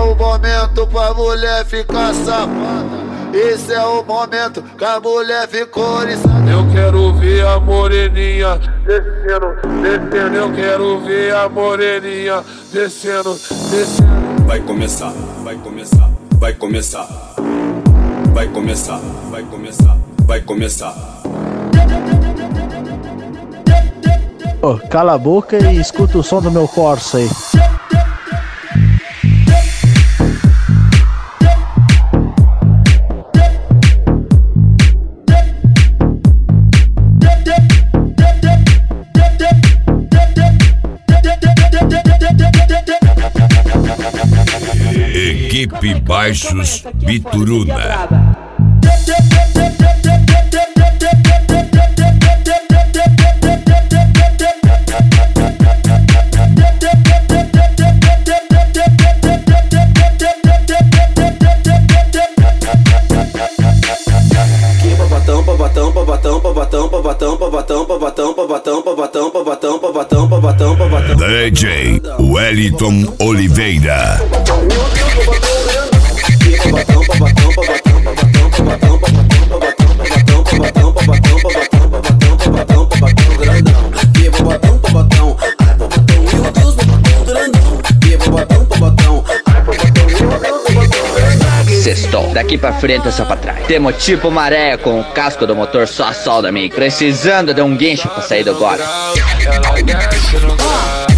o momento pra mulher ficar safada. Esse é o momento que a mulher ficou oriçada. Eu quero ver a moreninha descendo, descendo. Eu quero ver a moreninha descendo, descendo. Vai começar, vai começar, vai começar. Vai começar, vai começar, vai começar. Oh, cala a boca e escuta o som do meu Corsa aí. Equipe Baixos Bituruna. DJ Wellington Oliveira. Sextou, daqui pra frente é só pra trás. Temos tipo maré com o casco do motor só a solda, amigo. Precisando de um guincho pra sair do agora. Ela desce no grau.